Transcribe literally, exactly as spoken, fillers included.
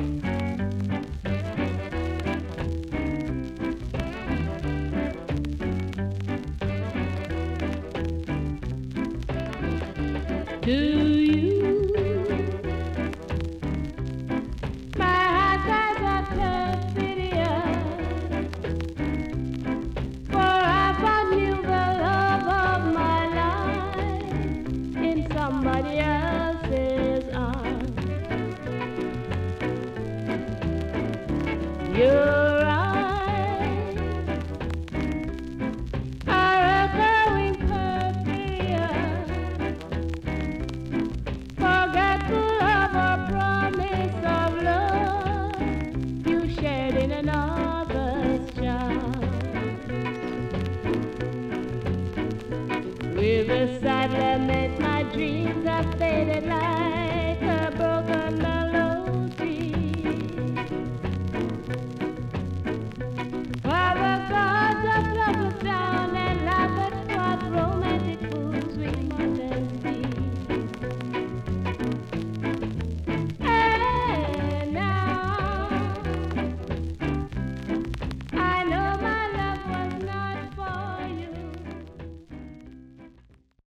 Do you? My heart cries out perfidious, for I found you the love of my life in somebody else's arms. You